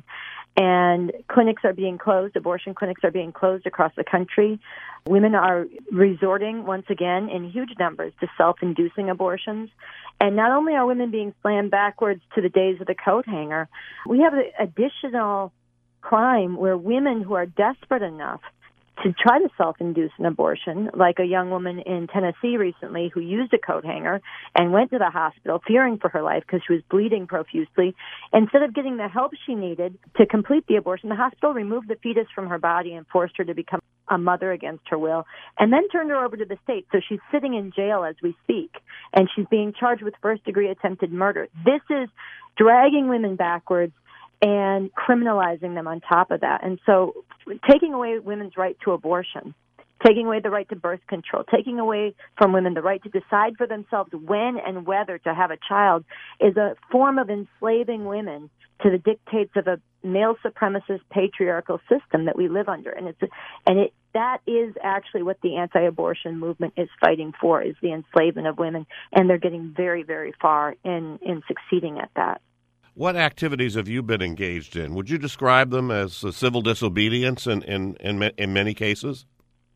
And clinics are being closed. Abortion clinics are being closed across the country. Women are resorting once again in huge numbers to self-inducing abortions. And not only are women being slammed backwards to the days of the coat hanger, we have an additional crime where women who are desperate enough to try to self-induce an abortion, like a young woman in Tennessee recently who used a coat hanger and went to the hospital fearing for her life because she was bleeding profusely. Instead of getting the help she needed to complete the abortion, the hospital removed the fetus from her body and forced her to become a mother against her will, and then turned her over to the state. So she's sitting in jail as we speak, and she's being charged with first-degree attempted murder. This is dragging women backwards and criminalizing them on top of that. And so taking away women's right to abortion, taking away the right to birth control, taking away from women the right to decide for themselves when and whether to have a child is a form of enslaving women to the dictates of a male supremacist patriarchal system that we live under. And it's and it that is actually what the anti-abortion movement is fighting for, is the enslavement of women, and they're getting very, very far in, in succeeding at that. What activities have you been engaged in? Would you describe them as uh, civil disobedience in, in, in, in many cases?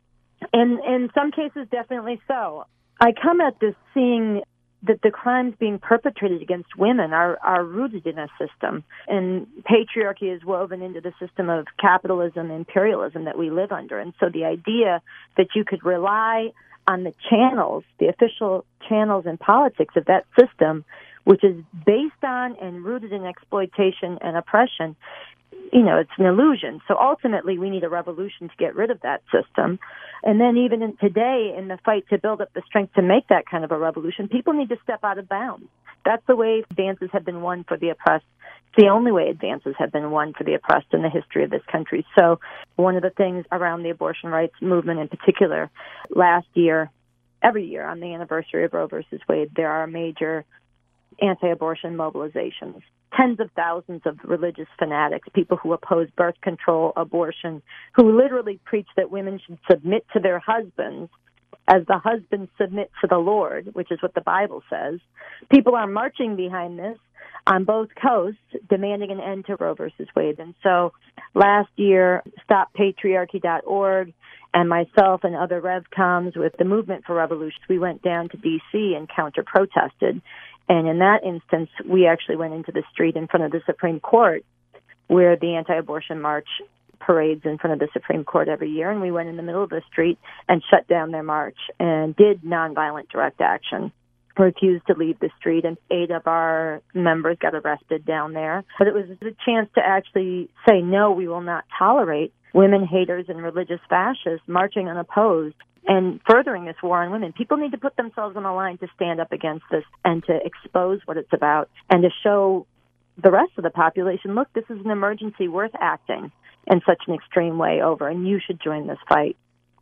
In, in some cases, definitely so. I come at this seeing that the crimes being perpetrated against women are, are rooted in a system, and patriarchy is woven into the system of capitalism, imperialism that we live under. And so the idea that you could rely on the channels, the official channels and politics of that system, which is based on and rooted in exploitation and oppression, you know, it's an illusion. So ultimately, we need a revolution to get rid of that system. And then even in today, in the fight to build up the strength to make that kind of a revolution, people need to step out of bounds. That's the way advances have been won for the oppressed. It's the only way advances have been won for the oppressed in the history of this country. So one of the things around the abortion rights movement in particular, last year, every year on the anniversary of Roe versus Wade, there are major anti-abortion mobilizations. Tens of thousands of religious fanatics, people who oppose birth control, abortion, who literally preach that women should submit to their husbands as the husbands submit to the Lord, which is what the Bible says. People are marching behind this on both coasts, demanding an end to Roe versus Wade. And so last year, stop patriarchy dot org and myself and other RevComs with the Movement for Revolution, we went down to D C and counter-protested. And in that instance, we actually went into the street in front of the Supreme Court, where the anti-abortion march parades in front of the Supreme Court every year. And we went in the middle of the street and shut down their march and did nonviolent direct action. Refused to leave the street, and eight of our members got arrested down there. But it was a chance to actually say, no, we will not tolerate women haters and religious fascists marching unopposed and furthering this war on women. People need to put themselves on the line to stand up against this and to expose what it's about and to show the rest of the population, look, this is an emergency worth acting in such an extreme way over, and you should join this fight.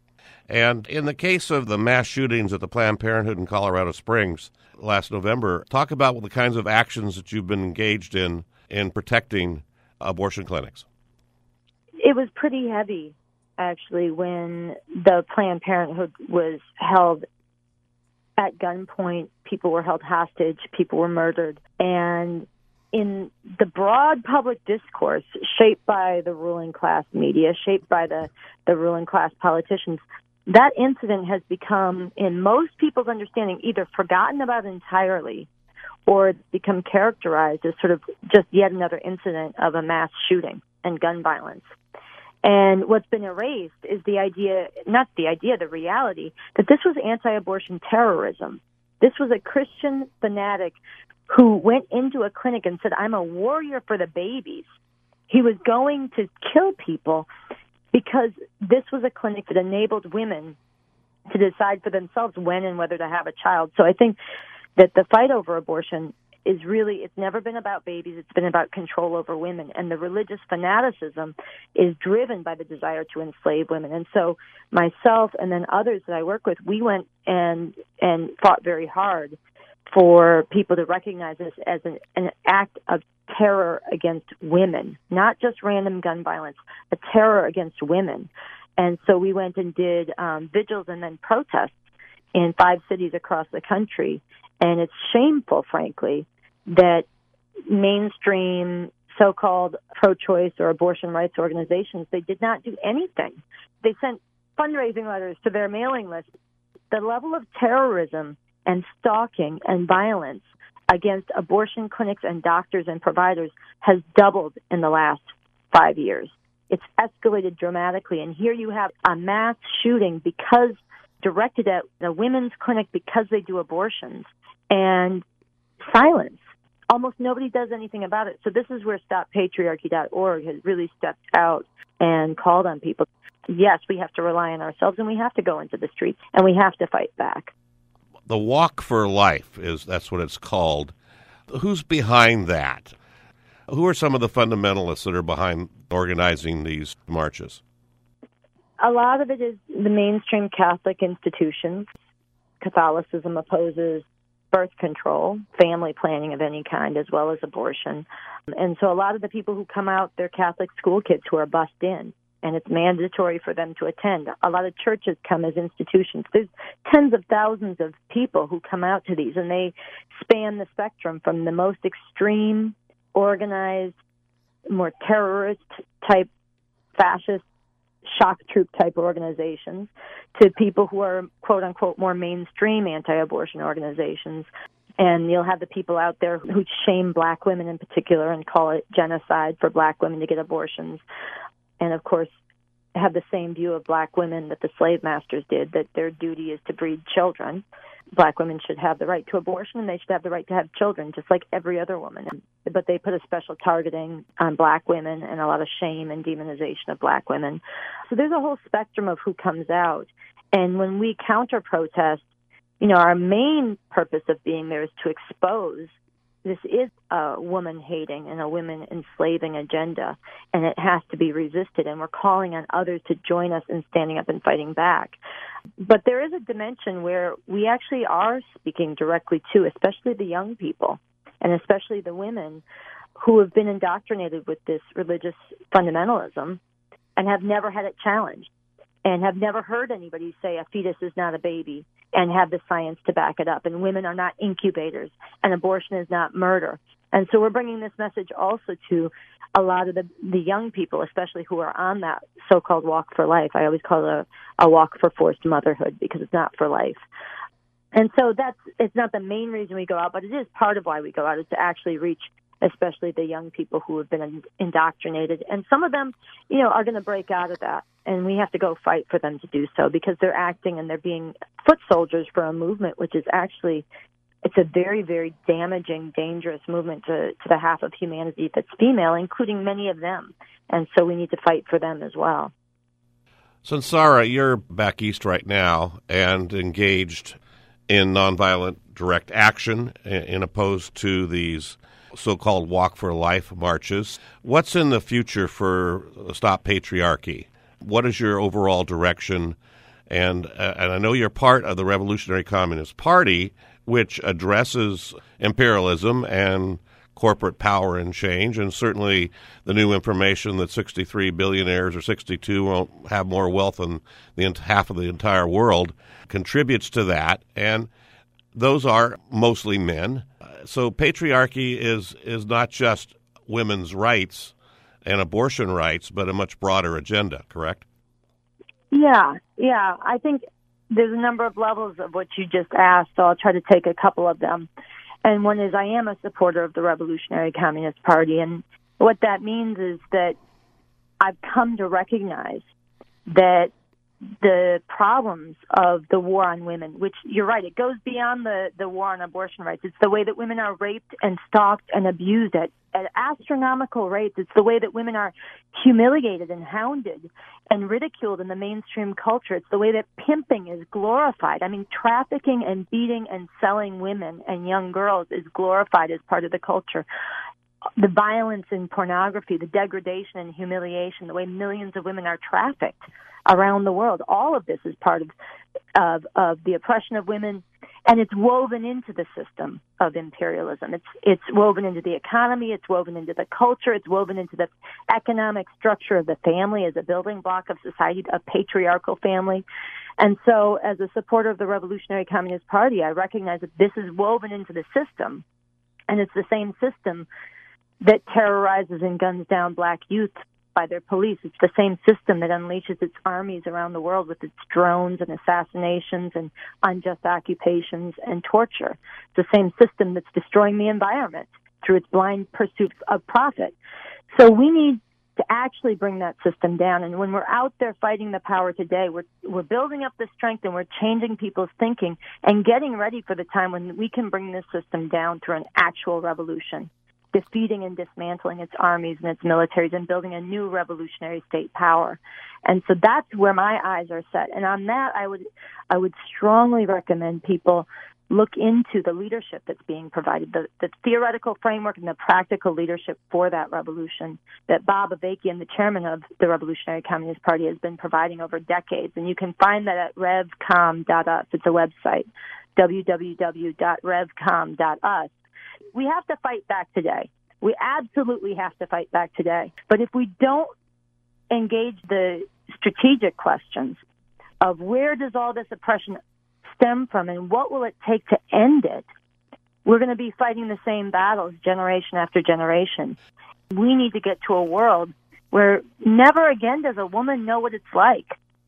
And in the case of the mass shootings at the Planned Parenthood in Colorado Springs last November, talk about the kinds of actions that you've been engaged in in protecting abortion clinics. It was pretty heavy, actually, when the Planned Parenthood was held at gunpoint. People were held hostage. People were murdered. And in the broad public discourse shaped by the ruling class media, shaped by the, the ruling class politicians, that incident has become, in most people's understanding, either forgotten about entirely or become characterized as sort of just yet another incident of a mass shooting and gun violence. And what's been erased is the idea, not the idea, the reality, that this was anti-abortion terrorism. This was a Christian fanatic who went into a clinic and said, I'm a warrior for the babies. He was going to kill people because this was a clinic that enabled women to decide for themselves when and whether to have a child. So I think that the fight over abortion is really, it's never been about babies, it's been about control over women. And the religious fanaticism is driven by the desire to enslave women. And so myself and then others that I work with, we went and and fought very hard for people to recognize this as an, an act of terror against women, not just random gun violence, a terror against women. And so we went and did um, vigils and then protests in five cities across the country. And it's shameful, frankly, that mainstream so-called pro-choice or abortion rights organizations, they did not do anything. They sent fundraising letters to their mailing list. The level of terrorism and stalking and violence against abortion clinics and doctors and providers has doubled in the last five years. It's escalated dramatically. And here you have a mass shooting because directed at a women's clinic because they do abortions, and silence. Almost nobody does anything about it. So this is where stop patriarchy dot org has really stepped out and called on people. Yes, we have to rely on ourselves, and we have to go into the streets, and we have to fight back. The Walk for Life, is that's what it's called. Who's behind that? Who are some of the fundamentalists that are behind organizing these marches? A lot of it is the mainstream Catholic institutions. Catholicism opposes birth control, family planning of any kind, as well as abortion. And so a lot of the people who come out, they're Catholic school kids who are bussed in. and it's mandatory for them to attend. A lot of churches come as institutions. There's tens of thousands of people who come out to these, and they span the spectrum from the most extreme, organized, more terrorist-type, fascist, shock troop-type organizations to people who are, quote-unquote, more mainstream anti-abortion organizations. And you'll have the people out there who shame black women in particular and call it genocide for black women to get abortions. And, of course, have the same view of black women that the slave masters did, that their duty is to breed children. Black women should have the right to abortion, and they should have the right to have children, just like every other woman. But they put a special targeting on black women and a lot of shame and demonization of black women. So there's a whole spectrum of who comes out. And when we counter-protest, you know, our main purpose of being there is to expose this is a woman-hating and a women-enslaving agenda, and it has to be resisted, and we're calling on others to join us in standing up and fighting back. But there is a dimension where we actually are speaking directly to, especially the young people, and especially the women who have been indoctrinated with this religious fundamentalism and have never had it challenged, and have never heard anybody say a fetus is not a baby, and have the science to back it up, and women are not incubators, and abortion is not murder. And so we're bringing this message also to a lot of the, the young people, especially who are on that so-called walk for life. I always call it a, a walk for forced motherhood because it's not for life. And so that's it's not the main reason we go out, but it is part of why we go out, is to actually reach especially the young people who have been indoctrinated. And some of them, you know, are going to break out of that. And we have to go fight for them to do so because they're acting and they're being foot soldiers for a movement, which is actually, it's a very, very damaging, dangerous movement to, to the half of humanity that's female, including many of them. And so we need to fight for them as well. Sunsara, you're back east right now and engaged in nonviolent direct action in opposed to these so-called Walk for Life marches. What's in the future for Stop Patriarchy? What is your overall direction? And uh, and I know you're part of the Revolutionary Communist Party, which addresses imperialism and corporate power and change, and certainly the new information that sixty-three billionaires or sixty-two won't have more wealth than the half of the entire world contributes to that, and those are mostly men. So patriarchy is is not just women's rights and abortion rights, but a much broader agenda, correct? Yeah, yeah. I think there's a number of levels of what you just asked, so I'll try to take a couple of them. And one is I am a supporter of the Revolutionary Communist Party, and what that means is that I've come to recognize that the problems of the war on women, which you're right, it goes beyond the, the war on abortion rights. It's the way that women are raped and stalked and abused at, at astronomical rates. It's the way that women are humiliated and hounded and ridiculed in the mainstream culture. It's the way that pimping is glorified. I mean, trafficking and beating and selling women and young girls is glorified as part of the culture. The violence in pornography, the degradation and humiliation, the way millions of women are trafficked around the world, all of this is part of, of of the oppression of women, and it's woven into the system of imperialism. It's it's woven into the economy, it's woven into the culture, it's woven into the economic structure of the family as a building block of society, a patriarchal family. And so as a supporter of the Revolutionary Communist Party, I recognize that this is woven into the system, and it's the same system that terrorizes and guns down black youth by their police. It's the same system that unleashes its armies around the world with its drones and assassinations and unjust occupations and torture. It's the same system that's destroying the environment through its blind pursuit of profit. So we need to actually bring that system down. And when we're out there fighting the power today, we're we're building up the strength and we're changing people's thinking and getting ready for the time when we can bring this system down through an actual revolution, defeating and dismantling its armies and its militaries and building a new revolutionary state power. And so that's where my eyes are set. And on that, I would I would strongly recommend people look into the leadership that's being provided, the, the theoretical framework and the practical leadership for that revolution that Bob Avakian, the chairman of the Revolutionary Communist Party, has been providing over decades. And you can find that at revcom dot u s. It's a website, w w w dot revcom dot u s. We have to fight back today. We absolutely have to fight back today. But if we don't engage the strategic questions of where does all this oppression stem from and what will it take to end it, we're going to be fighting the same battles generation after generation. We need to get to a world where never again does a woman know what it's like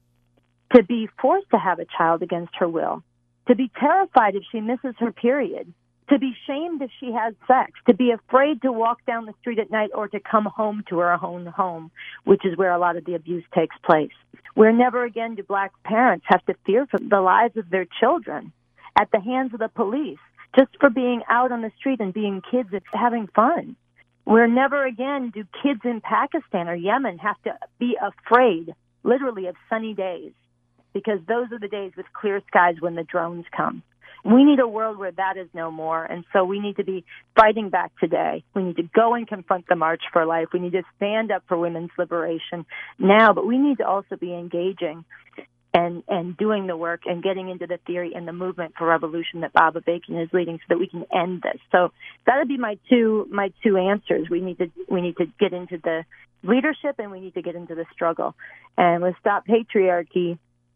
to be forced to have a child against her will, to be terrified if she misses her period, to be shamed if she has sex, to be afraid to walk down the street at night or to come home to her own home, which is where a lot of the abuse takes place. Where never again do black parents have to fear for the lives of their children at the hands of the police just for being out on the street and being kids and having fun. Where never again do kids in Pakistan or Yemen have to be afraid, literally, of sunny days, because those are the days with clear skies when the drones come. We need a world where that is no more, and so we need to be fighting back today. We need to go and confront the March for Life. We need to stand up for women's liberation now, but we need to also be engaging and, and doing the work and getting into the theory and the movement for revolution that Baba Bacon is leading so that we can end this. So that would be my two my two answers. We need to we need to get into the leadership and we need to get into the struggle. And with Stop Patriarchy,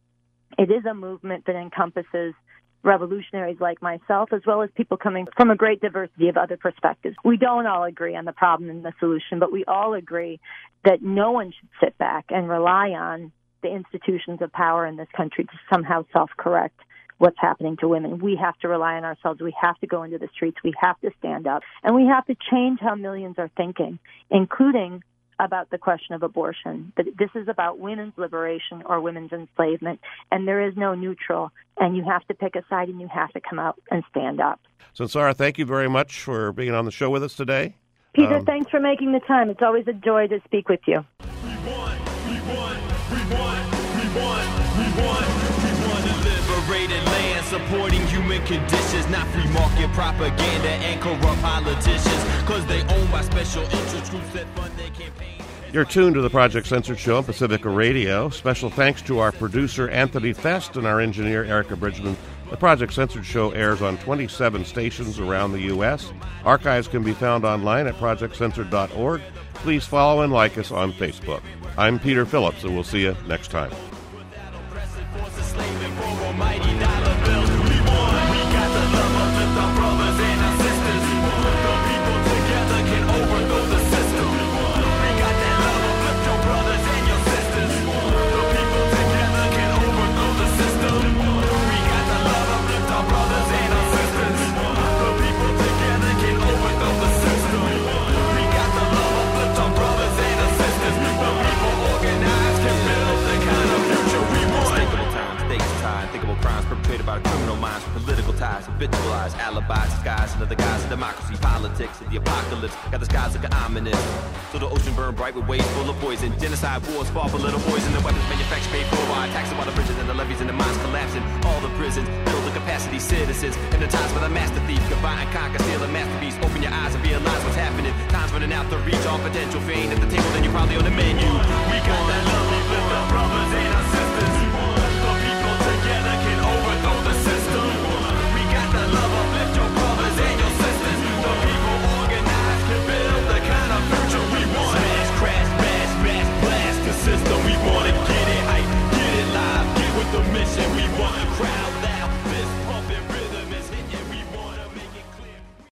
it is a movement that encompasses revolutionaries like myself, as well as people coming from a great diversity of other perspectives. We don't all agree on the problem and the solution, but we all agree that no one should sit back and rely on the institutions of power in this country to somehow self-correct what's happening to women. We have to rely on ourselves. We have to go into the streets. We have to stand up. And we have to change how millions are thinking, including about the question of abortion. That this is about women's liberation or women's enslavement, and there is no neutral, and you have to pick a side and you have to come out and stand up. Sansara, thank you very much for being on the show with us today. Peter, um, thanks for making the time. It's always a joy to speak with you. We won, we won, we won, we won, we won, we won a liberated land, supporting human conditions, not free market propaganda and corrupt politicians, because they own by special interest groups that fund their campaign. You're tuned to the Project Censored Show on Pacifica Radio. Special thanks to our producer, Anthony Fest, and our engineer, Erica Bridgman. The Project Censored Show airs on twenty-seven stations around the U S Archives can be found online at project censored dot org. Please follow and like us on Facebook. I'm Peter Phillips, and we'll see you next time. By criminal minds, political ties, habitualized alibis, disguised under the guise of democracy, politics, and the apocalypse. Got the skies looking ominous. So the ocean burned bright with waves full of poison. Genocide wars fought for little boys, and the weapons manufactured paid for by taxing all the bridges and the levees and the mines collapsing. All the prisons build the capacity citizens. And the times for the master thief, combine and conquer, steal a masterpiece. Open your eyes and realize what's happening. Time's running out to reach all potential. If you ain't at the table, then you're probably on the menu. We got that love, we lift our brothers and our sisters.